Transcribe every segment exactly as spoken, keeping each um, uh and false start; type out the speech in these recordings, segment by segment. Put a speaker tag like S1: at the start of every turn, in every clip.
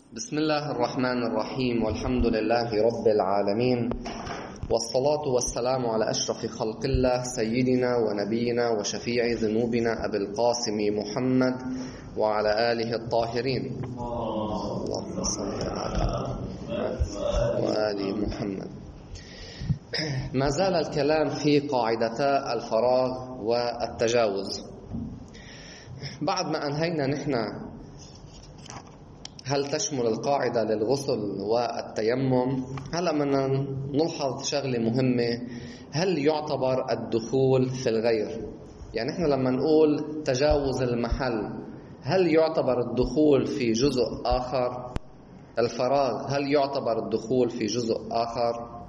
S1: بسم الله الرحمن الرحيم، والحمد لله رب العالمين، والصلاة والسلام على أشرف خلق الله سيدنا ونبينا وشفيع ذنوبنا أبي القاسم محمد وعلى آله الطاهرين. اللهم صل على وآل محمد. ما زال الكلام في قاعدتا الفراغ والتجاوز. بعد ما أنهينا نحن هل تشمل القاعدة للغسل والتيمم، هلأ بدنا نلحظ شغلة مهمة. هل يعتبر الدخول في الغير؟ يعني احنا لما نقول تجاوز المحل، هل يعتبر الدخول في جزء آخر؟ الفراغ هل يعتبر الدخول في جزء آخر؟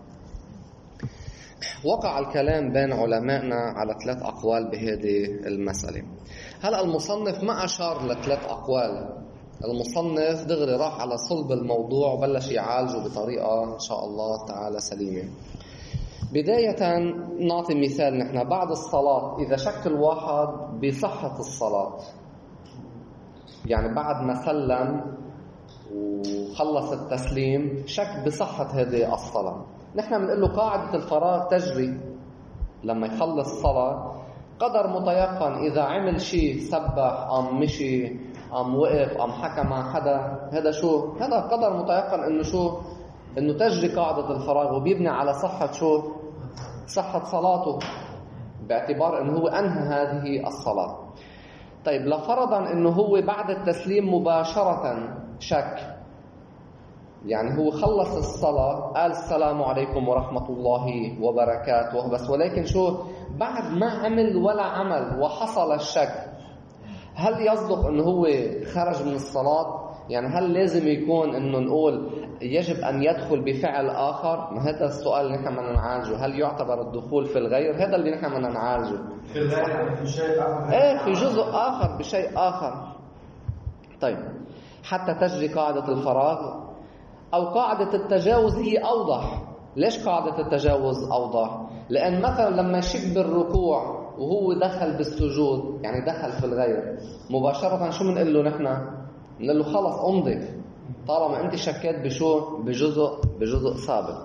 S1: وقع الكلام بين علمائنا على ثلاث أقوال بهذه المسألة. هلأ المصنف ما أشار لثلاث أقوال، المصنف دغري راح على صلب الموضوع وبلش يعالجه بطريقة إن شاء الله تعالى سليمة. بداية نعطي مثال، نحن بعد الصلاة إذا شك الواحد بصحة الصلاة، يعني بعد ما سلم وخلص التسليم شك بصحة هذه الصلاة، نحن بنقول له قاعدة الفراغ تجري لما يخلص الصلاة قدر متيقن. إذا عمل شيء سبح أم مشي أم وقف أم حكى مع حدا، هذا شو؟ هذا قدر متيقن إنه شو؟ إنه تجري قاعدة الفراغ وبيبني على صحة شو؟ صحة صلاته، باعتبار إنه هو أنهى هذه الصلاة. طيب لفرضا إنه هو بعد التسليم مباشرة شك، يعني هو خلص الصلاة قال السلام عليكم ورحمة الله وبركاته بس، ولكن شو؟ بعد ما عمل ولا عمل وحصل الشك، هل يصدق انه هو خرج من الصلاة؟ يعني هل لازم يكون انه نقول يجب ان يدخل بفعل اخر؟ ما هذا السؤال اللي نحن بدنا نعالجه. هل يعتبر الدخول في الغير؟ هذا اللي نحن بدنا نعالجه.
S2: في الغير في شيء اخر،
S1: ايه في جزء اخر بشيء اخر. طيب حتى تجري قاعدة الفراغ او قاعدة التجاوز هي اوضح. ليش قاعدة التجاوز اوضح؟ لان مثلا لما يشك بالركوع وهو دخل بالسجود، يعني دخل في الغير مباشرة، شو بنقول له نحن؟ بنقول له خلص امضي طالما انت شكيت بشو؟ بجزء بجزء سابق.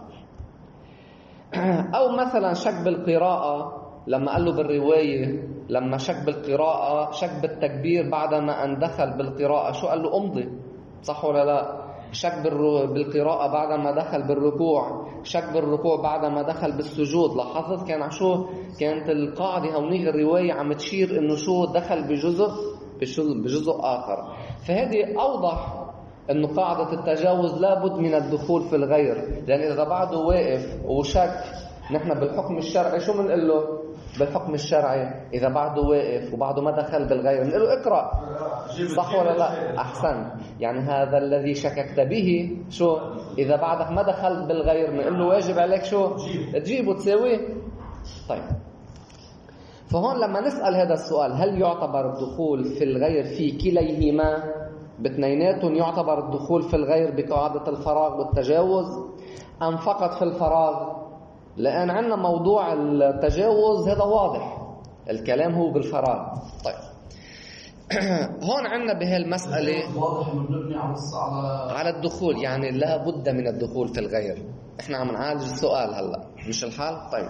S1: او مثلا شك بالقراءة، لما قال له بالرواية لما شك بالقراءة شك بالتكبير بعدما ان دخل بالقراءة، شو قال له؟ امضي. صح ولا لا؟ شك بالقراءة بعدما دخل بالركوع، شك بالركوع بعدما دخل بالسجود. لاحظت كان شو؟ كانت القاعدة هونيك الرواية عم تشير انه شو؟ دخل بجزء بجزء آخر. فهذه أوضح انه قاعدة التجاوز لابد من الدخول في الغير، لأن إذا بعده واقف وشك، نحن بالحكم الشرعي شو بنقول له؟ بالحكم الشرعي إذا بعده واقف وبعده ما دخل بالغير بنقول له اقرأ. صح ولا لا؟ أحسن. يعني هذا الذي شككت به شو؟ إذا بعدك ما دخلت بالغير بنقول له واجب عليك شو؟ تجيبه وتساويه. طيب فهون لما نسأل هذا السؤال، هل يعتبر الدخول في الغير في كليهما؟ باثنيناتهم يعتبر الدخول في الغير بقاعدة الفراغ والتجاوز، أم فقط في الفراغ؟ لأن عندنا موضوع التجاوز هذا واضح، الكلام هو بالفراغ. طيب هون عندنا بهالمسألة
S2: واضح من نبني على
S1: على الدخول، يعني لا بد من الدخول في الغير. احنا عم نعالج السؤال هلا مش الحال. طيب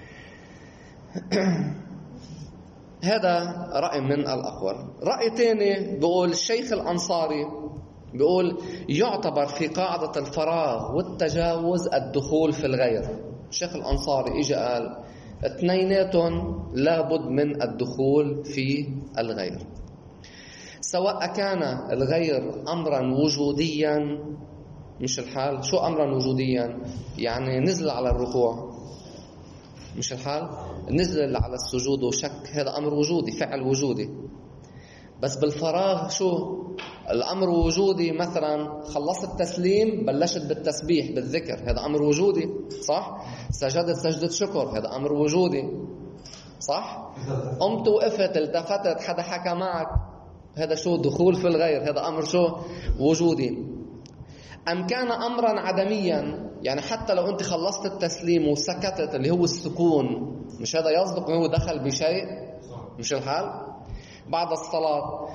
S1: هذا رأي من الأقوال. رأي تاني بيقول الشيخ الأنصاري بيقول يعتبر في قاعدة الفراغ والتجاوز الدخول في الغير. الشيخ الأنصاري إجا قال اثنيناتهم لابد من الدخول في الغير، سواء كان الغير أمرا وجوديا، مش الحال. شو أمرا وجوديا؟ يعني نزل على الركوع، مش الحال. نزل على السجود وشك، هذا أمر وجودي، فعل وجودي. بس بالفراغ شو؟ الأمر وجودي. مثلا خلصت التسليم بلشت بالتسبيح بالذكر، هذا أمر وجودي. صح؟ سجدت سجدة شكر، هذا أمر وجودي. صح؟ قمت وقفت التفتت حدا حكى معك، هذا شو؟ دخول في الغير، هذا أمر شو؟ وجودي. أم كان أمرا عدميا، يعني حتى لو أنت خلصت التسليم وسكتت اللي هو السكون، مش هذا يصدق أنه دخل بشيء؟ مش الحال؟ بعد الصلاة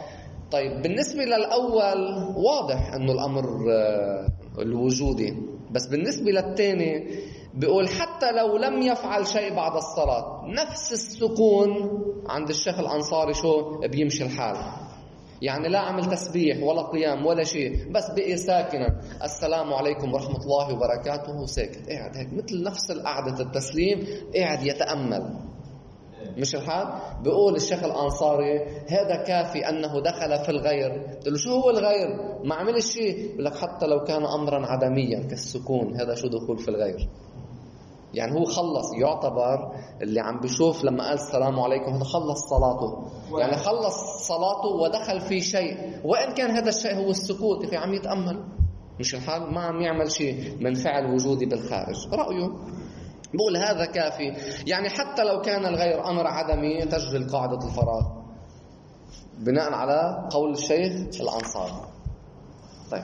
S1: طيب بالنسبة للأول واضح أنه الأمر الوجودي، بس بالنسبة للثاني بيقول حتى لو لم يفعل شيء بعد الصلاة نفس السكون عند الشيخ الأنصاري شو بيمشي الحال، يعني لا عمل تسبيح ولا قيام ولا شيء، بس بقي ساكنا السلام عليكم ورحمة الله وبركاته ساكت قاعد هيك مثل نفس القعدة التسليم قاعد يتأمل، مش الحال. بيقول الشيخ الأنصاري هذا كافي أنه دخل في الغير. قلت له شو هو الغير؟ ما عمل شيء. بيقول لك حتى لو كان أمرا عدميا كالسكون هذا شو دخول في الغير، يعني هو خلص، يعتبر اللي عم بيشوف لما قال السلام عليكم هذا خلص صلاته، يعني خلص صلاته ودخل في شيء، وإن كان هذا الشيء هو السكوت في عم يتأمل، مش الحال، ما عم يعمل شيء من فعل وجودي بالخارج. رأيه بقول هذا كافي، يعني حتى لو كان الغير أمر عدمي تجري قاعدة الفراغ بناء على قول الشيخ الأنصاري. طيب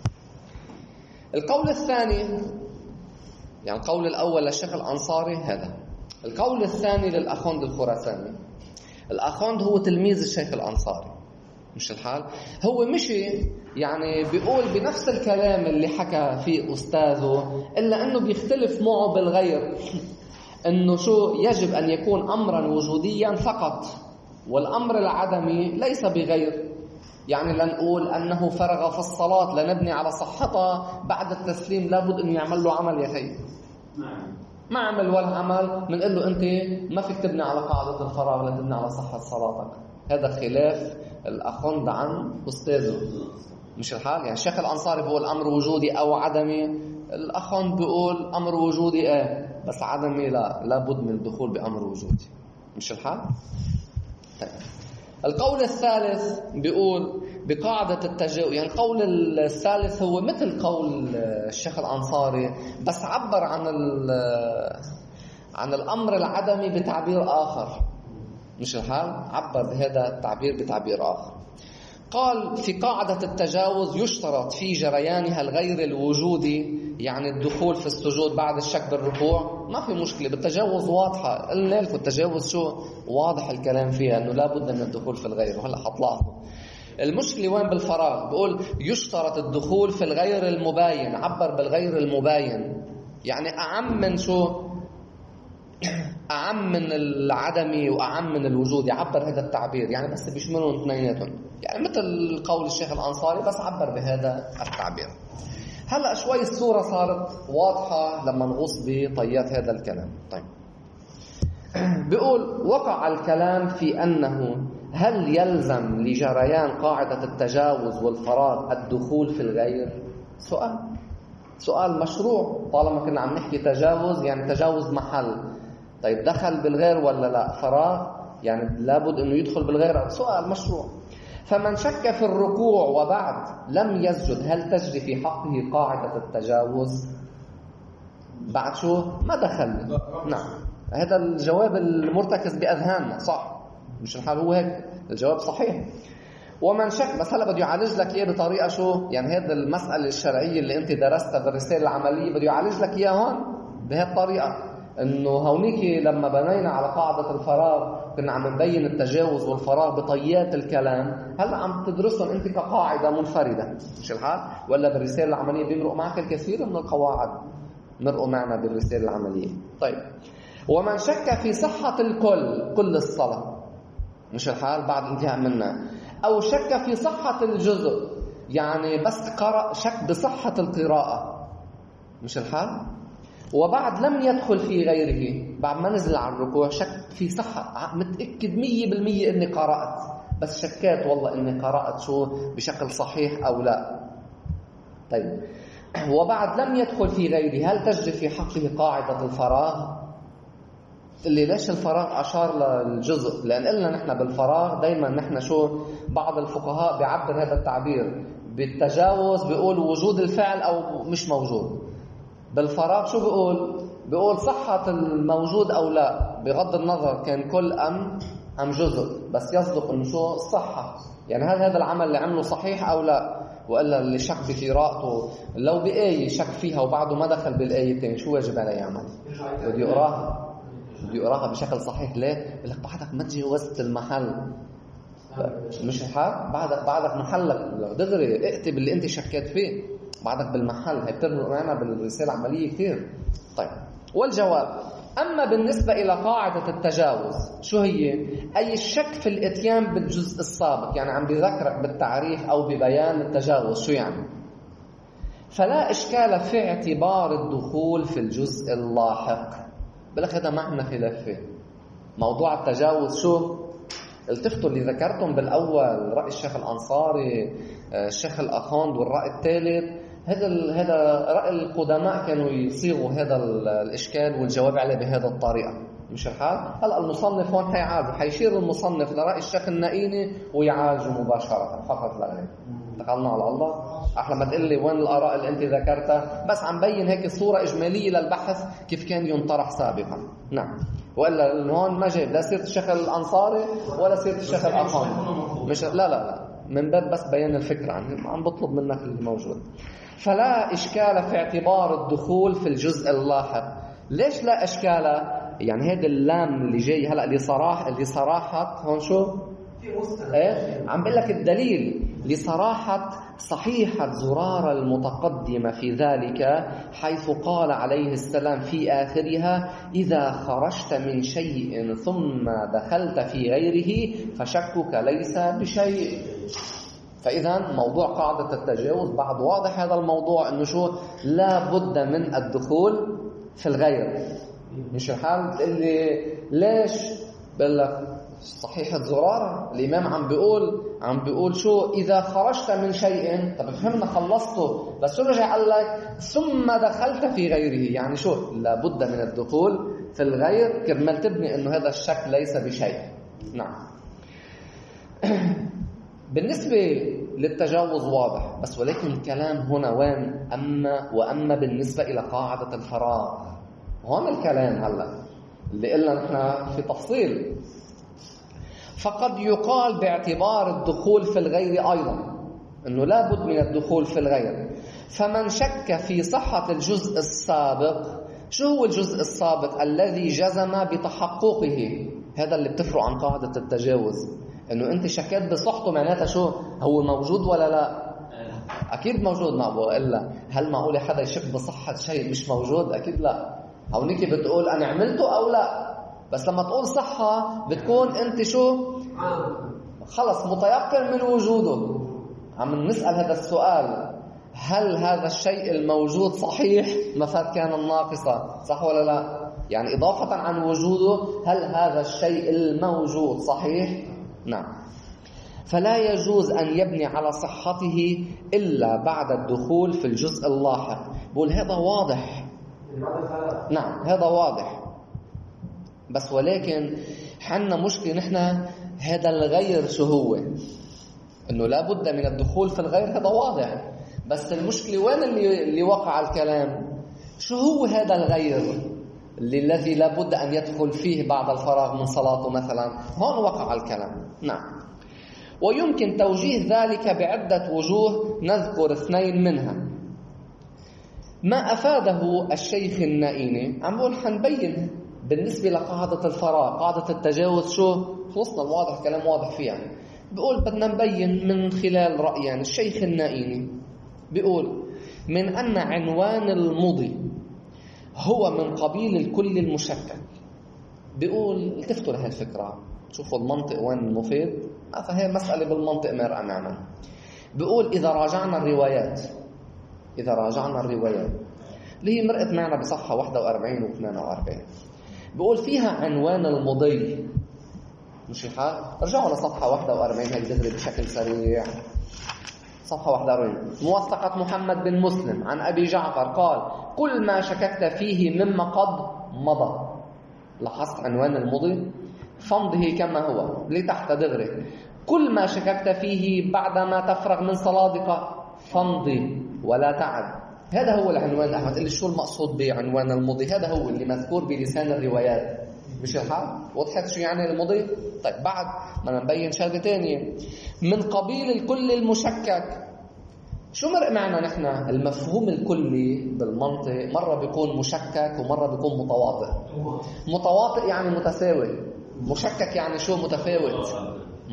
S1: القول الثاني، يعني القول الأول للشيخ الأنصاري هذا. القول الثاني للأخوند الخراساني. الأخوند هو تلميذ الشيخ الأنصاري، مش الحال، هو مشي يعني بيقول بنفس الكلام اللي حكى فيه أستاذه، إلا أنه بيختلف معه بالغير، أنه شو يجب أن يكون أمرا وجوديا فقط، والأمر العدمي ليس بغير. يعني لنقول أنه فرغ في الصلاة لنبني على صحتها، بعد التسليم لابد أنه يعمل له عمل يا خي، ما عمل ولا عمل بنقول له أنت ما فيك تبني على قاعدة الفراغ لتبني على صحة صلاتك. هذا خلاف الأخوند عن أستاذه، مش الحال. يعني الشيخ الأنصاري بيقول أمر وجودي أو عدمي، الأخوند بيقول أمر وجودي آه بس عدمي لا، لابد من الدخول بأمر وجودي، مش الحال. طيب القول الثالث بيقول بقاعدة التجاوز، يعني القول الثالث هو مثل قول الشيخ الأنصاري بس عبر عن عن الأمر العدمي بتعبير آخر، مش الحال، عبر بهذا التعبير بتعبير آخر. قال في قاعدة التجاوز يشترط في جريانها الغير الوجودي، يعني الدخول في السجود بعد الشك بالركوع، ما في مشكلة بالتجاوز واضحة، قلنا لكم التجاوز شو واضح الكلام فيها أنه لا بد من الدخول في الغير، وهلا حطلعكم. المشكلة وين؟ بالفراغ. بقول يشترط الدخول في الغير المباين، عبر بالغير المباين، يعني أعم من شو؟ أعم من العدمي وأعم من الوجود، يعبر هذا التعبير، يعني بس بيشملون اثنيناتهم، يعني مثل قول الشيخ الأنصاري بس عبر بهذا التعبير. هلأ شوي الصورة صارت واضحة لما نغوص بطيات هذا الكلام. طيب بيقول وقع الكلام في أنه هل يلزم لجريان قاعدة التجاوز والفراغ الدخول في الغير؟ سؤال سؤال مشروع، طالما كنا عم نحكي تجاوز يعني تجاوز محل. طيب دخل بالغير ولا لا؟ فراغ يعني لابد أنه يدخل بالغير، سؤال مشروع. فمن شك في الركوع وبعد لم يسجد هل تجري في حقه قاعدة التجاوز؟ بعد شو؟ ما دخل. نعم هذا الجواب المرتكز بأذهاننا، صح مش الحال، هو هيك الجواب صحيح. ومن شك، بس هلا بده يعالج لك اياه بطريقه شو؟ يعني هذا المساله الشرعيه اللي انت درستها بالرساله العمليه بده يعالج لك اياها هون بهالطريقه، انه هونيك لما بنينا على قاعده الفراغ كنا عم نبين التجاوز والفراغ بطيات الكلام، هلا عم تدرسهم انت كقاعده منفرده، مش الحال؟ ولا بالرساله العمليه بيمرقوا معك الكثير من القواعد، مرقوا معنا بالرساله العمليه. طيب ومن شك في صحه الكل كل الصلاه، مش الحال، بعد انتهاء منها، أو شك في صحة الجزء، يعني بس قرأ شك بصحة القراءة، مش الحال، وبعد لم يدخل في غيره، بعد ما نزل على الركوع شك في صحة، متأكد مية بالمية إني قرأت، بس شكات والله إني قرأت شو بشكل صحيح أو لا. طيب وبعد لم يدخل في غيره هل تجري في حقه قاعدة الفراغ؟ اللي ليش الفراغ أشار للجزء؟ لأن قلنا نحن بالفراغ دايما نحن شو، بعض الفقهاء بيعبر هذا التعبير بالتجاوز، بيقول وجود الفعل أو مش موجود. بالفراغ شو بيقول؟ بيقول صحة الموجود أو لا، بغض النظر كان كل أم أم جزء، بس يصدق إنه شو الصحة، يعني هل هذا العمل اللي عمله صحيح أو لا؟ وإلا اللي شك في قراءته لو بآية شك فيها وبعده ما دخل بالآية الثانية شو واجب عليه يعمل؟ بده يقراها، بده يقراها بشكل صحيح. ليه؟ يقول لك بعدك ما تجاوزت المحل، مش الحال بعدك بعدك محلك دغري اكتب اللي انت شكيت فيه بعدك بالمحل. هي بتربط معنا بالرسالة عملية كتير. طيب والجواب: أما بالنسبة إلى قاعدة التجاوز شو هي؟ أي الشك في الإتيان بالجزء السابق، يعني عم بذكرك بالتعريف أو ببيان التجاوز شو يعني؟ فلا إشكال في اعتبار الدخول في الجزء اللاحق. بلك هذا ما عندنا خلاف فيه. موضوع التجاوز شو؟ التفتوا اللي ذكرتم بالأول رأي الشيخ الأنصاري الشيخ الأخوند والرأي الثالث، هذا هذا رأي القدماء كانوا يصيغوا هذا الإشكال والجواب عليه بهذا الطريقة. مش الحال؟ هلا المصنف هون حيعالجه، حيشير المصنف لرأي الشيخ النائيني ويعالجه مباشرة فقط لا غير. دخلنا على الله. أحلى ما تقول لي وين الآراء اللي أنت ذكرتها، بس عم بين هيك صورة إجمالية للبحث كيف كان ينطرح سابقا. نعم. وإلا هون ما جايب لا سيرة الشيخ الأنصاري ولا سيرة الشيخ الأخوان. مش لا لا لا من باب بس بيان الفكرة عنه، عم بطلب منك الموجود. فلا إشكال في اعتبار الدخول في الجزء اللاحق. ليش لا إشكال؟ يعني هذا اللام اللي جاي هلأ اللي صراحة اللي صراحة هون شو؟ إيه؟ عم بقول لك الدليل لصراحة صحيحة زرارة المتقدمة في ذلك، حيث قال عليه السلام في آخرها: إذا خرجت من شيء ثم دخلت في غيره فشكك ليس بشيء. فإذا موضوع قاعدة التجاوز بعد واضح هذا الموضوع إنه شو؟ لا بد من الدخول في الغير. مش الحال اللي ليش بقول لك صحيحة زرارة الإمام عم بيقول عم بيقول شو؟ إذا خرجت من شيء. طب فهمنا خلصته، بس شو رجع قال لك ثم دخلت في غيره؟ يعني شو؟ لا بد من الدخول في الغير كرمال تبني إنه هذا الشك ليس بشيء. نعم. بالنسبة للتجاوز واضح، بس ولكن الكلام هنا وين؟ أما وأما بالنسبة إلى قاعدة الفراغ، هون الكلام هلا اللي قلنا نحن في تفصيل. فقد يقال باعتبار الدخول في الغير أيضا أنه لا بد من الدخول في الغير. فمن شك في صحة الجزء السابق، شو هو الجزء السابق الذي جزم بتحققه؟ هذا اللي بتفرق عن قاعدة التجاوز، أنه أنت شكيت بصحته معناتها شو؟ هو موجود ولا لا؟ أكيد موجود. ما بقول إلا هل معقول حدا يشك بصحة شيء مش موجود؟ أكيد لا. هونيك بتقول أنا عملته أو لا، بس لما تقول صحة بتكون أنت شو؟ خلص متيقن من وجوده. عم نسأل هذا السؤال: هل هذا الشيء الموجود صحيح؟ مفاد كان الناقصة، صح ولا لا؟ يعني إضافة عن وجوده، هل هذا الشيء الموجود صحيح؟ نعم. فلا يجوز أن يبني على صحته إلا بعد الدخول في الجزء اللاحق. بقول هذا واضح. نعم هذا واضح، بس ولكن حنا مشكلة نحن هذا الغير شو هو؟ إنه لا بد من الدخول في الغير، هذا واضح. بس المشكلة وين اللي اللي وقع الكلام؟ شو هو هذا الغير اللي الذي لا بد أن يدخل فيه بعد الفراغ من صلاته مثلا؟ هون وقع الكلام. نعم. ويمكن توجيه ذلك بعدة وجوه، نذكر اثنين منها. ما أفاده الشيخ النائيني، عم بقول حنبين بالنسبة لقاعدة الفراغ، قاعدة التجاوز شو؟ خلصنا الواضح، كلام واضح فيه يعني. بقول بدنا نبين من خلال رأيين. يعني الشيخ النائيني بيقول من أن عنوان المضي هو من قبيل الكل المشكك. بيقول التفتوا لهالفكرة، شوفوا المنطق وين مفيد. فهي مسألة بالمنطق مرأة معنا. بيقول إذا راجعنا الروايات إذا راجعنا الروايات اللي هي مرقت معنا بصفحة واحد وأربعين و اثنين وأربعين، بيقول فيها عنوان المضي. مش الحال؟ رجعوا لصفحة واحد وأربعين هيك دغري بشكل سريع. صفحة واحد وأربعين. موثقة محمد بن مسلم عن أبي جعفر قال: كل ما شككت فيه مما قد مضى. لاحظت عنوان المضي؟ فامضه كما هو لتحت دغري. كل ما شككت فيه بعدما تفرغ من صلاتك فامضي ولا تعد. هذا هو العنوان. أحمد اللي شو المقصود بعنوان المضي؟ هذا هو اللي مذكور بلسان الروايات. مش الحال؟ وضحت شو يعني المضي؟ طيب بعد ما نبين شغله ثانيه. من قبيل الكل المشكك. شو مرق معنا نحن؟ المفهوم الكلي بالمنطق مرة بيكون مشكك ومرة بيكون متواطئ. متواطئ يعني متساوي، مشكك يعني شو؟ متفاوت.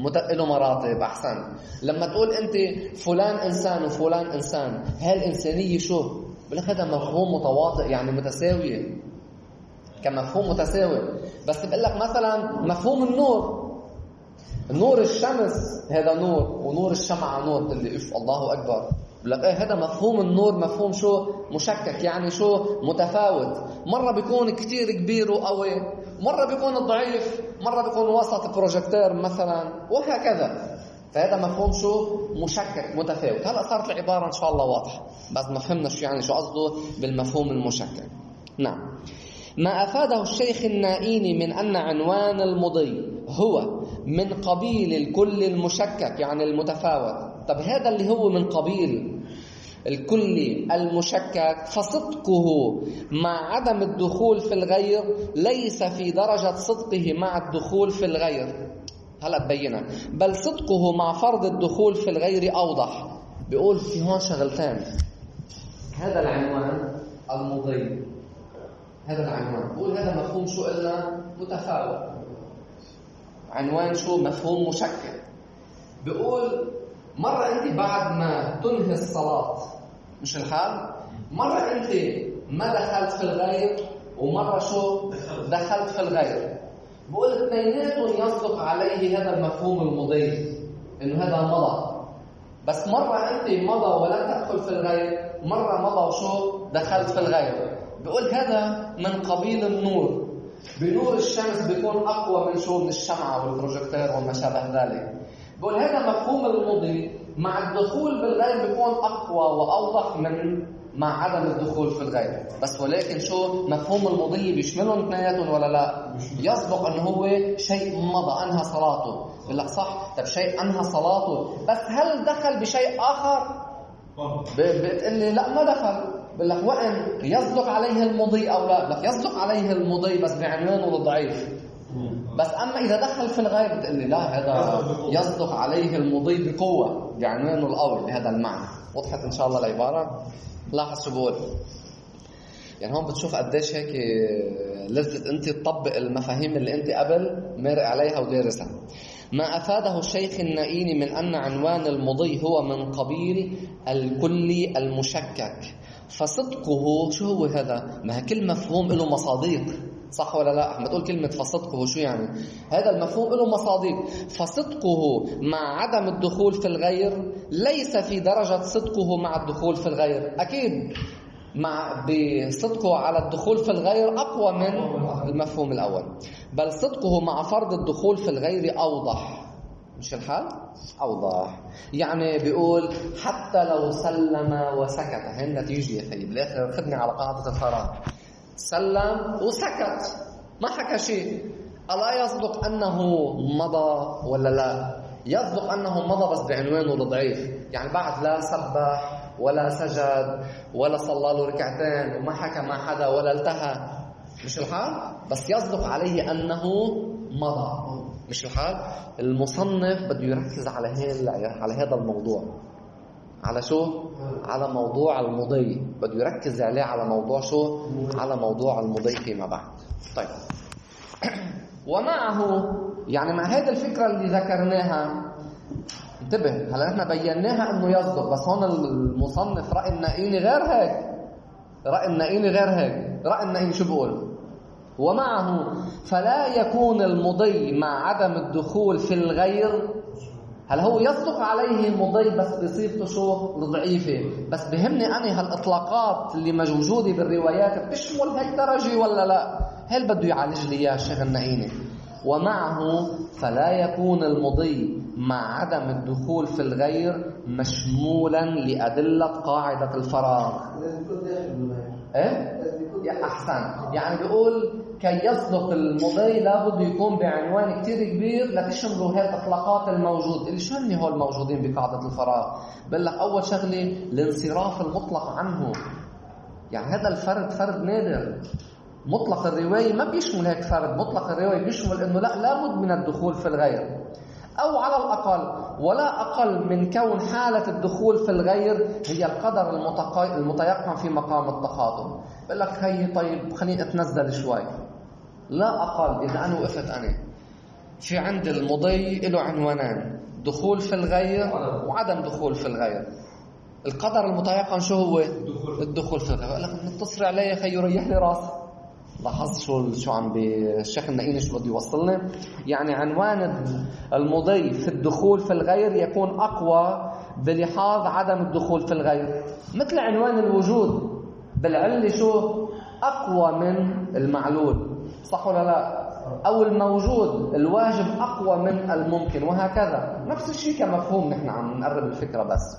S1: مت... له مراتب. أحسن. لما تقول أنت فلان إنسان وفلان إنسان، هالإنسانية شو؟ بقول لك هذا مفهوم متواطئ، يعني متساوية، كمفهوم متساوي. بس بقول لك مثلا مفهوم النور، نور الشمس هذا نور، ونور الشمعة نور. بتقول لي اف الله أكبر. بقول لك ايه هذا مفهوم النور مفهوم شو؟ مشكك، يعني شو؟ متفاوت. مرة بيكون كتير كبير وقوي، مرة بيكون ضعيف، مرة بيكون وسط بروجيكتور مثلا، وهكذا. فهذا مفهوم شو؟ مشكك متفاوت. هلا صارت العبارة إن شاء الله واضحة، بس ما فهمنا شو يعني شو قصده بالمفهوم المشكك. نعم. ما أفاده الشيخ النائيني من أن عنوان المضي هو من قبيل الكل المشكك، يعني المتفاوت. طب هذا اللي هو من قبيل الكل المشكك، فصدقه مع عدم الدخول في الغير ليس في درجة صدقه مع الدخول في الغير. هلا تبينها. بل صدقه مع فرض الدخول في الغير أوضح. بيقول في هون شغلتين. هذا العنوان المضي، هذا العنوان بقول هذا مفهوم شو قلنا؟ متفاوت. عنوان شو؟ مفهوم مشكك. بقول مرة أنت بعد ما تنهي الصلاة، مش الحال؟ مرة أنت ما دخلت في الغير، ومرة شو؟ دخلت في الغير. بقول اثنيناتهم يصدق عليه هذا المفهوم المضي، إنه هذا مضى. بس مرة أنت مضى ولم تدخل في الغير، مرة مضى وشو؟ دخلت في الغير. بقول هذا من قبيل النور. بنور الشمس بيكون أقوى من شو؟ من الشمعة والبروجيكتور وما شابه ذلك. بقول هذا مفهوم المضي مع الدخول بالغير بيكون أقوى وأوضح من مع عدم الدخول في الغير. بس ولكن شو؟ مفهوم المضي بيشملهم اثنيناتهم ولا لا؟ يصدق أنه هو شيء مضى أنهى صلاته. بقول لك صح. طب شيء أنهى صلاته، بس هل دخل بشيء آخر؟ بتقول لي لا ما دخل. بقول لك وإن يصدق عليه المضي أو لا؟ بقول لك يصدق عليه المضي بس بعنوانه الضعيف. بس أما إذا دخل في الغيب بتقول لي لا، هذا يصدق عليه المضي بقوة بعنوانه القوي بهذا المعنى. وضحت إن شاء الله العبارة؟ لاحظ شو بقول. يعني هون بتشوف قديش هيك لازم أنت تطبق المفاهيم اللي أنت قبل مارق عليها ودارسها. ما أفاده الشيخ النائيني من أن عنوان المضي هو من قبيل الكل المشكك، فصدقه شو هو هذا؟ ما كل مفهوم له مصادق، صح ولا لا؟ أحمد تقول كلمة فصدقه شو يعني؟ هذا المفهوم له مصادق. فصدقه مع عدم الدخول في الغير ليس في درجة صدقه مع الدخول في الغير. أكيد مع بصدقه على الدخول في الغير أقوى من المفهوم الأول. بل صدقه مع فرض الدخول في الغير أوضح، مش الحال؟ أوضح. يعني بيقول حتى لو سلم وسكت، هي النتيجة يا خيي. بالآخر خدني على قاعدة الفراغ. سلم وسكت ما حكى شيء. ألا يصدق أنه مضى ولا لا؟ يصدق أنه مضى بس بعنوانه الضعيف. يعني بعد لا سبح ولا سجد ولا صلى له ركعتين وما حكى مع حدا ولا التهى، مش الحال؟ بس يصدق عليه أنه مضى، مش الحال؟ المصنف بده يركز على على هذا الموضوع. على شو؟ على موضوع المضي. بده يركز عليه على موضوع شو؟ على موضوع المضي فيما بعد. طيب. ومعه يعني مع هذه الفكرة اللي ذكرناها، انتبه هلا احنا بيناها انه يصدق، بس هون المصنف رأي النائيني غير هيك. رأي النائيني غير هيك. رأي النائيني شو بقول؟ ومعه فلا يكون المضي مع عدم الدخول في الغير. هل هو يصدق عليه المضي بس بصيغته شو؟ ضعيفة. بس بهمني أنا هالإطلاقات اللي موجودة بالروايات بتشمل هيك درجة ولا لا؟ هل بده يعالج لي إياه الشيخ النائيني. ومعه فلا يكون المضي مع عدم الدخول في الغير مشمولا لأدلة قاعدة الفراغ. إيه؟ يا أحسن. يعني بيقول كي يصدق المضي لابد يكون بعنوان كتير كبير لتشملوا هاي الإطلاقات الموجود. اللي شو هني هو الموجودين بقاعدة الفراغ؟ بقول لك أول شغلة الانصراف المطلق عنه. يعني هذا الفرد فرد نادر. مطلق الرواية ما بيشمل هيك فرد. مطلق الرواية بيشمل إنه لا لابد من الدخول في الغير، أو على الأقل ولا أقل من كون حالة الدخول في الغير هي القدر المتيقن في مقام التخاطب. بقول لك هي طيب خليني أتنزل شوي. لا أقل إذا أنا وقفت أنا في عند المضي له عنوانان: دخول في الغير وعدم دخول في الغير. القدر المتيقن شو هو؟ الدخول في الغير. قال لك نتصل عليه يا خي يريح لي راسي. لاحظ شو شو عم بالشيخ النقيني شو بده يوصلنا؟ يعني عنوان المضي في الدخول في الغير يكون أقوى بلحاظ عدم الدخول في الغير، مثل عنوان الوجود بالعلة شو أقوى من المعلول، صح ولا لا؟ أو الموجود الواجب أقوى من الممكن، وهكذا. نفس الشيء كمفهوم، نحن عم نقرب الفكرة بس.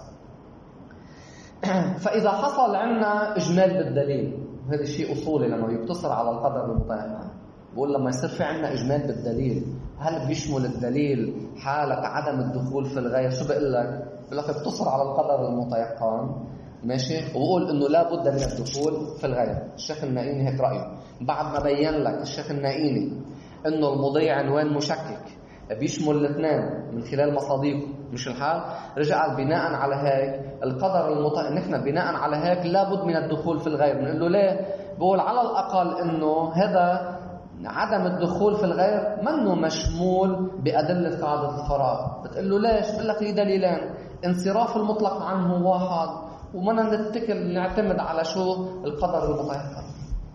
S1: فإذا حصل عنا إجمال بالدليل، هذا الشيء أصولي لما يقتصر على القدر المتيقن، بقول لما يصير في عنا إجمال بالدليل، هل بيشمل الدليل حالة عدم الدخول في الغير؟ شو بقول لك؟ بقول لك اقتصر على القدر المتيقن، ماشي، وقول إنه لا بد من الدخول في الغير. الشيخ النقيني هيك رأيه. بعد ما بين لك الشيخ النقيني إنه المضي عنوان مشكك بيشمل الاثنين من خلال مصاديقه، مش الحال، رجع بناء على هيك القدر المتيقن، نحن بناء على هيك لابد من الدخول في الغير. بنقول له ليه؟ بقول على الأقل إنه هذا عدم الدخول في الغير منه مشمول بأدلة قاعدة الفراغ. بتقول له ليش؟ بقول لك لي دليلين: انصراف المطلق عنه واحد، ومنا نتكل نعتمد على شو؟ القدر المتيقن.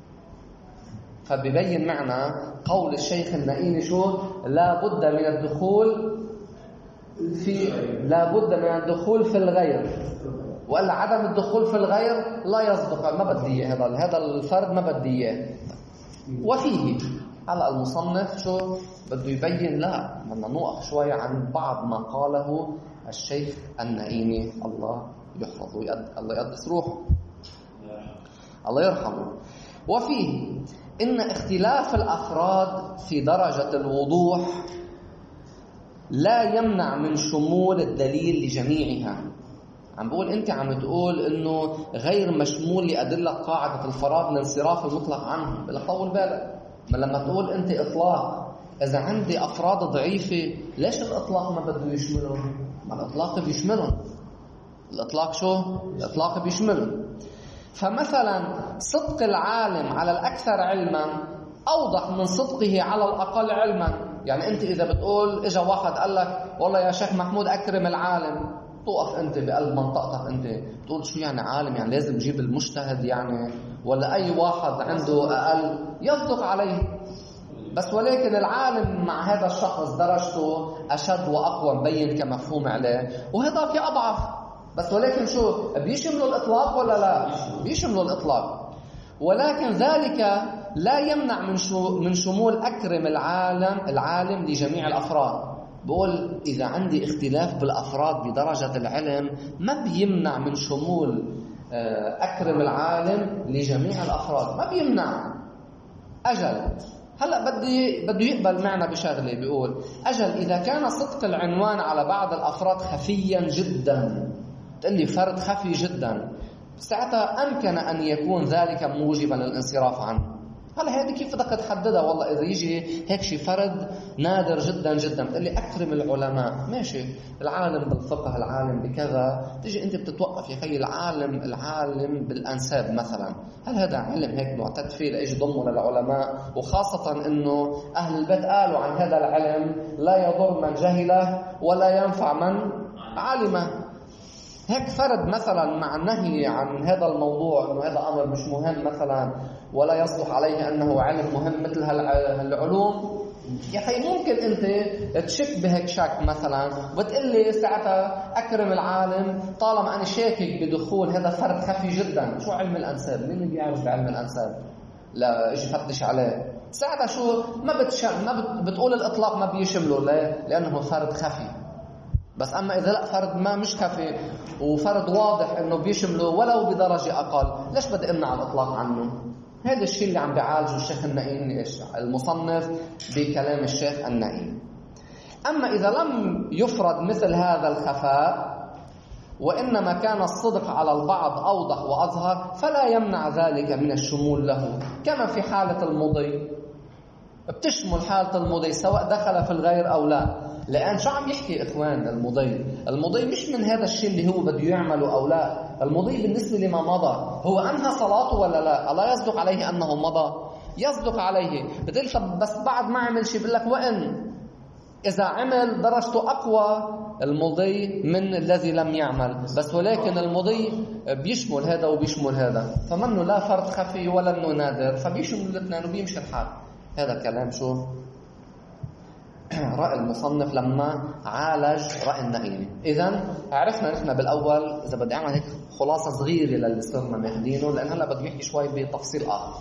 S1: فبيبين معنا قول الشيخ النقيني شو؟ لا بد من الدخول في لا بد من الدخول في الغير، وإلا عدم الدخول في الغير لا يصدق. ما بدي اياه هذا هذا الفرد، ما بدي اياه. وفيه هلا المصنف شو بده يبين؟ لا، بدنا نوقف شوي عن بعض ما قاله الشيخ النقيني، الله يحفظه ويقد... الله يقدس روحه، الله يرحمه. وفيه إن اختلاف الأفراد في درجة الوضوح لا يمنع من شمول الدليل لجميعها. عم بقول أنت عم تقول إنه غير مشمول لأدلة قاعدة الفراغ لانصراف المطلق عنه. بلا طول بالك، ما لما تقول أنت إطلاق، إذا عندي أفراد ضعيفة ليش الإطلاق ما بده يشملهم؟ ما الإطلاق بيشملهم. الإطلاق شو؟ الإطلاق بيشملهم. فمثلا صدق العالم على الأكثر علما أوضح من صدقه على الأقل علما. يعني أنت إذا بتقول إجا واحد قال لك والله يا شيخ محمود أكرم العالم، توقف أنت بقلب منطقتك، أنت تقول شو يعني عالم؟ يعني لازم نجيب المجتهد يعني، ولا أي واحد عنده أقل يصدق عليه. بس ولكن العالم مع هذا الشخص درجته أشد وأقوى، مبين كمفهوم عليه، وهذاك أضعف. بس ولكن شو بيشملوا الإطلاق ولا لا؟ بيشملوا الإطلاق. ولكن ذلك لا يمنع من شو من شمول أكرم العالم العالم لجميع الأفراد. بقول إذا عندي اختلاف بالأفراد بدرجة العلم ما بيمنع من شمول أكرم العالم لجميع الأفراد، ما بيمنع. أجل هلأ بدي بده يقبل معنا بشغله، بيقول أجل إذا كان صدق العنوان على بعض الأفراد خفيا جدا، تقول لي فرد خفي جدا، ساعتها أمكن أن يكون ذلك موجبا للانصراف عنه. هلا هذه كيف بدك تحددها؟ والله إذا يجي هيك شي فرد نادر جدا جدا، بتقول لي أكرم العلماء، ماشي، العالم بالفقه، العالم بكذا، تيجي أنت بتتوقف يا خي العالم العالم بالأنساب مثلا، هل هذا علم هيك معتد فيه لإيش ضمه للعلماء؟ وخاصة إنه أهل البيت قالوا عن هذا العلم لا يضر من جهله ولا ينفع من علمه. هيك فرد مثلا مع النهي عن هذا الموضوع انه هذا امر مش مهم مثلا ولا يصلح عليه انه علم مهم مثل هالعلوم، يا اخي ممكن انت تشك بهيك شك مثلا وتقول لي ساعتها اكرم العالم طالما انا شاكك بدخول هذا فرد خفي جدا. شو علم الانساب؟ مين اللي بيعرف بعلم الانساب؟ لا اجي فتش عليه، ساعتها شو ما بتشم ما بتقول الاطلاق ما بيشمله، ليه؟ لانه فرد خفي. بس أما إذا لا فرد ما مش خفي وفرد واضح إنه بيشمله ولو بدرجة أقل، ليش بدي أمنع الإطلاق عنه؟ هذا الشيء اللي عم بيعالجه الشيخ النقيني المصنف بكلام الشيخ النقيني. أما إذا لم يفرد مثل هذا الخفاء وإنما كان الصدق على البعض أوضح وأظهر، فلا يمنع ذلك من الشمول له، كما في حالة المضي بتشمل حالة المضي سواء دخل في الغير أو لا. لأن شو عم يحكي إخوان؟ المضي المضي مش من هذا الشيء اللي هو بده يعمله أو لا. المضي بالنسبة لما مضى، هو أنهى صلاته ولا لا؟ الله يصدق عليه أنه مضى، يصدق عليه. بتقول بس بعد ما عمل شيء، بقول لك وإن إذا عمل درجته أقوى المضي من الذي لم يعمل، بس ولكن المضي بيشمل هذا وبيشمل هذا، فمنه لا فرد خفي ولا انه نادر، فبيشمل الاثنين وبيمشي الحال. هذا كلام شو رأي المصنف لما عالج رأي النائمي. إذن عرفنا نحن بالأول، إذا بدي أعمل هيك خلاصة صغيرة للي صرنا ماخذينه، لأن هلا بدي أحكي شوي بتفصيل آخر.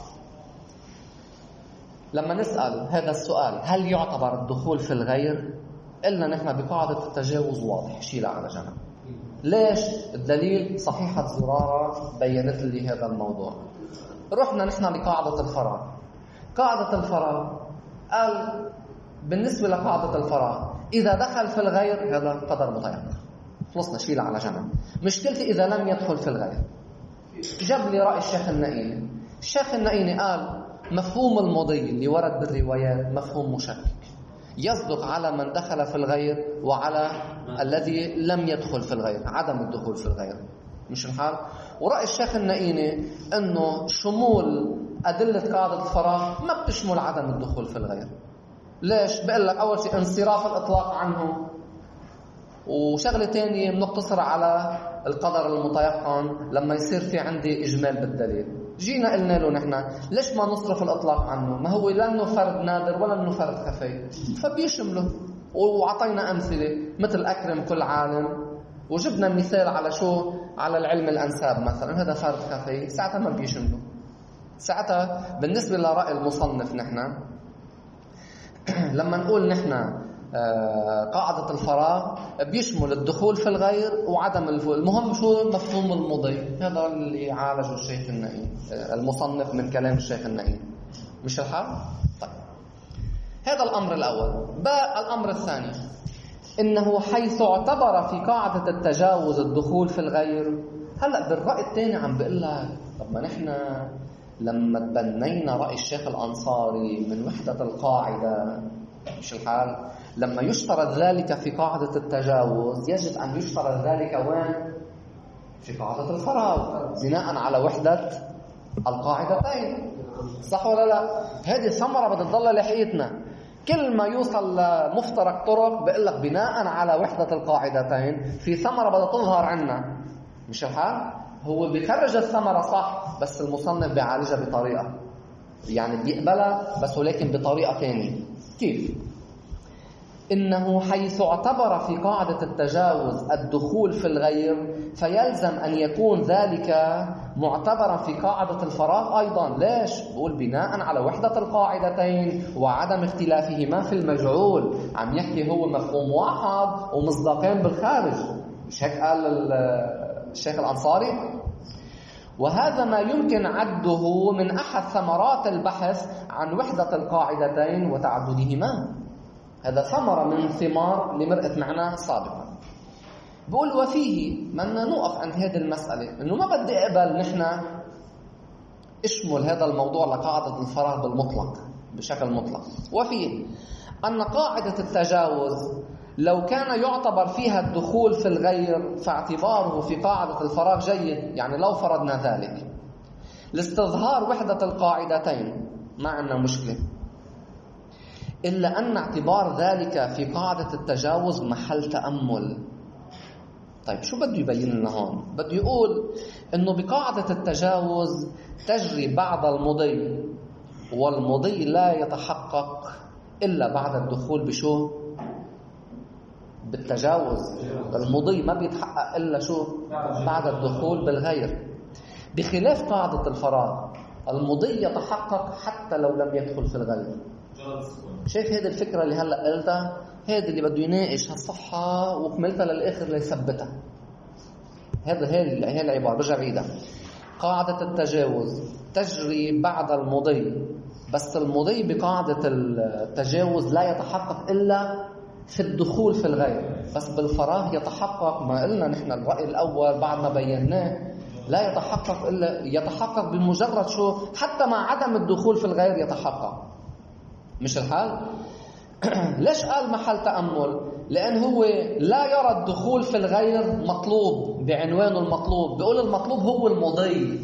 S1: لما نسأل هذا السؤال هل يعتبر الدخول في الغير؟ قلنا نحن بقاعدة التجاوز واضح، شيلها على جنب. ليش؟ الدليل صحيحة زرارة بيّنت لي هذا الموضوع. رحنا نحن لقاعدة الفراغ. قاعدة الفراغ قال بالنسبة لقاعدة الفراغ إذا دخل في الغير هذا قدر متيقن، خلصنا شيلها على جنب. مشكلتي إذا لم يدخل في الغير. جاب لي رأي الشيخ النائيني. الشيخ النائيني قال مفهوم المضي اللي ورد بالروايات مفهوم مشكك، يصدق على من دخل في الغير وعلى الذي لم يدخل في الغير، عدم الدخول في الغير، مش الحال؟ ورأي الشيخ النائيني أنه شمول أدلة قاعدة الفراغ ما بتشمل عدم الدخول في الغير. ليش؟ بقول لك أول شيء انصراف الإطلاق عنه، وشغلة تانية بنقتصر على القدر المتيقن لما يصير في عندي إجمال بالدليل. جينا قلنا له نحن ليش ما نصرف الإطلاق عنه؟ ما هو لا إنه فرد نادر ولا إنه فرد خفي، فبيشمله. وعطينا أمثلة مثل أكرم كل عالم، وجبنا مثال على شو؟ على العلم الأنساب مثلا، هذا فرد خفي، ساعتها ما بيشمله. ساعتها بالنسبة لرأي المصنف نحن لما نقول نحن قاعدة الفراغ بيشمل الدخول في الغير وعدم الفول. المهم شو مفهوم المضي، هذا اللي عالجه الشيخ النائم المصنف من كلام الشيخ النائم، مش الحال؟ طيب هذا الأمر الأول. بقى الأمر الثاني إنه حيث اعتبر في قاعدة التجاوز الدخول في الغير. هلأ بالرأي الثاني عم بقول لك طب ما نحن لما تبنينا رأي الشيخ الأنصاري من وحدة القاعدة، مش الحال؟ لما يشترط ذلك في قاعدة التجاوز يجب أن يشترط ذلك وين؟ في قاعدة الفراغ، بناء على وحدة القاعدتين، صح ولا لا؟ هذه الثمرة بدها تضل لحقيقتنا. كل ما يوصل لمفترق طرق بقول لك بناء على وحدة القاعدتين في ثمرة بدها تظهر عنا، مش الحال؟ هو بيخرج الثمرة صح، بس المصنف بيعالجها بطريقة، يعني بيقبلها بس ولكن بطريقة ثانية. كيف؟ إنه حيث اعتبر في قاعدة التجاوز الدخول في الغير فيلزم أن يكون ذلك معتبرا في قاعدة الفراغ أيضا. ليش؟ بقول بناء على وحدة القاعدتين وعدم اختلافهما في المجعول. عم يحكي هو مفهوم واحد ومصداقين بالخارج، مش هيك قال الشيخ الأنصاري؟ وهذا ما يمكن عده من أحد ثمرات البحث عن وحدة القاعدتين وتعددهما. هذا ثمرة من ثمار لمرأة معناه سابقا. بقول وفيه بدنا نوقف عند هذه المسألة، إنه ما بدي أقبل نحن اشمل هذا الموضوع لقاعدة الفراغ بالمطلق بشكل مطلق. وفيه أن قاعدة التجاوز لو كان يعتبر فيها الدخول في الغير فاعتباره في قاعدة الفراغ جيد، يعني لو فرضنا ذلك لاستظهار وحدة القاعدتين ما عندنا مشكلة، إلا أن اعتبار ذلك في قاعدة التجاوز محل تأمل. طيب شو بده يبين لنا هون؟ بده يقول إنه بقاعدة التجاوز تجري بعد المضي، والمضي لا يتحقق إلا بعد الدخول بشو؟ بالتجاوز. المضي ما بيتحقق إلا شو؟ بعد الدخول بالغير. بخلاف قاعدة الفراغ المضي يتحقق حتى لو لم يدخل في الغير. شايف هذه الفكرة اللي هلأ قلتها؟ هذا اللي بده يناقش هالصحة وكملتها للآخر ليثبتها. هذا هي العبارة برجع بعيدها. قاعدة التجاوز تجري بعد المضي، بس المضي بقاعدة التجاوز لا يتحقق إلا في الدخول في الغير، بس بالفراغ يتحقق. ما قلنا نحن الرأي الأول بعد ما بيناه لا يتحقق إلا يتحقق بمجرد شو؟ حتى مع عدم الدخول في الغير يتحقق، مش الحال؟ ليش قال محل تأمل؟ لأن هو لا يرى الدخول في الغير مطلوب بعنوانه المطلوب. بيقول المطلوب هو المضي،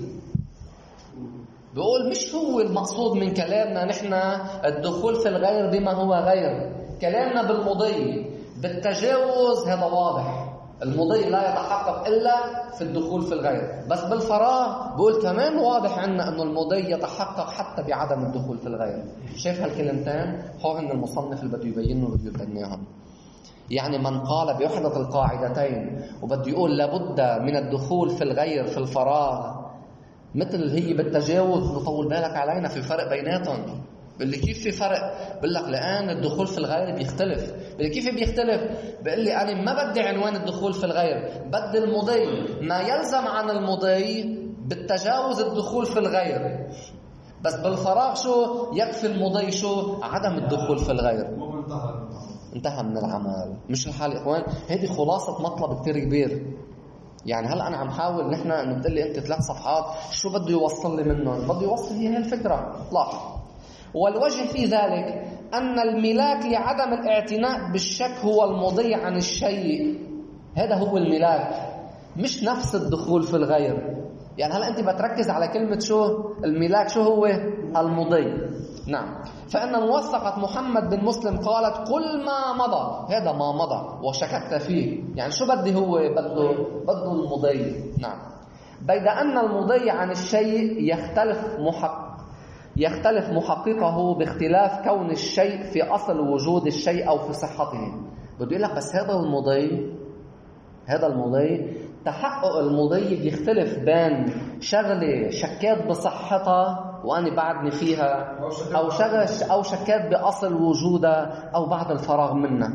S1: بيقول مش هو المقصود من كلامنا نحن الدخول في الغير بما هو غير. كلامنا بالمضي بالتجاوز هذا واضح، المضي لا يتحقق إلا في الدخول في الغير. بس بالفراغ بقول كمان واضح عنا أنه المضي يتحقق حتى بعدم الدخول في الغير. شايف هالكلمتين؟ هو هن المصنف اللي بده يبينه وبده يبنيهم. يعني من قال بوحدة القاعدتين وبده يقول لابد من الدخول في الغير في الفراغ مثل هي بالتجاوز، نطول بالك علينا في فرق بيناتهم. باللي كيف في فرق؟ بقول لك لأن الدخول في الغير بيختلف. باللي كيف بيختلف؟ بقول لي أنا ما بدي عنوان الدخول في الغير، بدي المضي ما يلزم عن المضي بالتجاوز الدخول في الغير. بس بالفراغ شو يكفي المضي؟ شو عدم الدخول في الغير. انتهى من العمل. مش الحال يا اخوان، هذه خلاصة مطلب كتير كبير. يعني هلا انا عم حاول نحن انه بتقول لي انت ثلاث صفحات شو بده يوصل لي منهم؟ بده يوصل لي هي الفكرة. لاحظ، والوجه في ذلك أن الملاك لعدم الاعتناء بالشك هو المضي عن الشيء. هذا هو الملاك، مش نفس الدخول في الغير. يعني هلا أنت بتركز على كلمة شو الملاك، شو هو المضي. نعم، فإن موثقة محمد بن مسلم قالت كل ما مضى، هذا ما مضى وشككت فيه. يعني شو بدي هو بده بده المضي. نعم، بيد أن المضي عن الشيء يختلف محقق يختلف محققه باختلاف كون الشيء في أصل وجود الشيء أو في صحته. بده يقول لك بس هذا المضي هذا المضي تحقق المضي بيختلف بين شغلة شكات بصحتها وأنا بعدني فيها، أو شغلة أو شكات بأصل وجودها أو بعد الفراغ منها.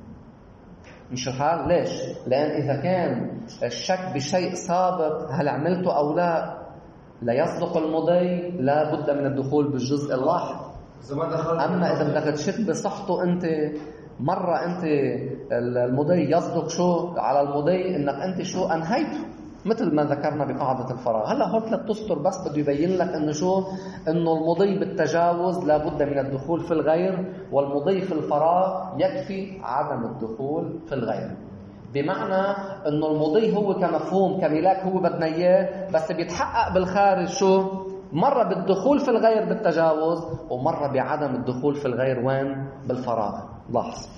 S1: مش الحال؟ ليش؟ لأن إذا كان الشك بشيء سابق هل عملته أو لا لا يصدق المضي، لا بد من الدخول بالجزء اللاحق. أما إذا بدك تشك بصحته أنت مرة، أنت المضي يصدق شو على المضي إنك أنت شو أنهيته، مثل ما ذكرنا بقاعدة الفراغ. هلا هون ثلاث تسطر بس بده يبين لك إنه شو إنه المضي بالتجاوز لا بد من الدخول في الغير، والمضي في الفراغ يكفي عدم الدخول في الغير. بمعنى انه المضي هو كمفهوم كملاك هو بدنا اياه، بس بيتحقق بالخارج شو؟ مره بالدخول في الغير بالتجاوز، ومره بعدم الدخول في الغير وين؟ بالفراغ. لاحظ،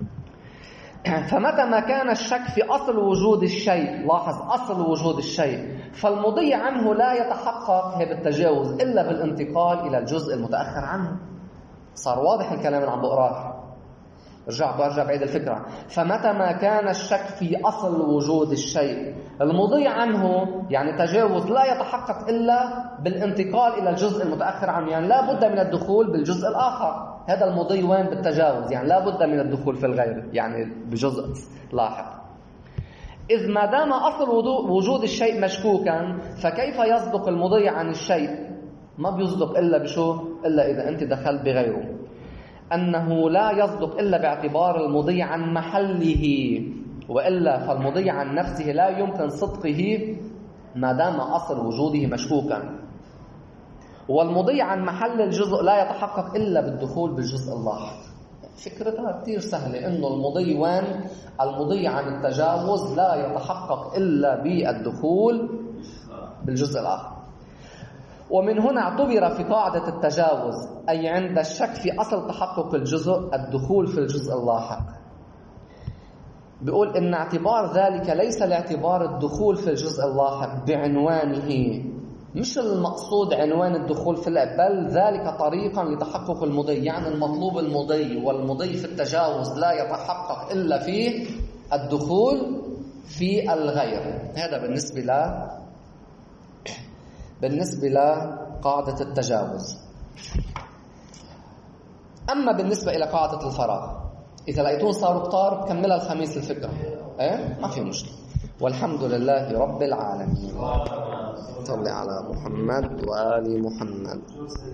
S1: فمتى ما كان الشك في اصل وجود الشيء، لاحظ اصل وجود الشيء، فالمضي عنه لا يتحقق هي بالتجاوز الا بالانتقال الى الجزء المتاخر عنه. صار واضح الكلام اللي عم بقراه؟ رجع برجع بعيد الفكرة. فمتى ما كان الشك في أصل وجود الشيء، المضي عنه يعني تجاوز لا يتحقق إلا بالانتقال إلى الجزء المتأخر عنه. يعني لا بد من الدخول بالجزء الآخر. هذا المضي وين؟ بالتجاوز. يعني لا بد من الدخول في الغير، يعني بجزء لاحق. إذ ما دام أصل وجود الشيء مشكوكا فكيف يصدق المضي عن الشيء؟ ما بيصدق إلا بشو؟ إلا إذا أنت دخلت بغيره. أنه لا يصدق إلا باعتبار المضي عن محله، وإلا فالمضي عن نفسه لا يمكن صدقه ما دام أصل وجوده مشكوكا. والمضي عن محل الجزء لا يتحقق إلا بالدخول بالجزء اللاحق. فكرتها كتير سهلة، إنه المضي وين؟ المضي عن التجاوز لا يتحقق إلا بالدخول بالجزء الآخر. ومن هنا اعتبر في قاعدة التجاوز أي عند الشك في أصل تحقق الجزء الدخول في الجزء اللاحق. بيقول إن اعتبار ذلك ليس لاعتبار الدخول في الجزء اللاحق بعنوانه، مش المقصود عنوان الدخول في الأب، بل ذلك طريقا لتحقق المضي. يعني المطلوب المضي، والمضي في التجاوز لا يتحقق إلا في الدخول في الغير. هذا بالنسبة ل بالنسبة لقاعدة التجاوز. أما بالنسبة إلى قاعدة الفراغ، إذا لقيتون صاروا كتار كملها الخميس الفكرة، إيه؟ ما في مشكلة. والحمد لله رب العالمين. صل على محمد وآل محمد.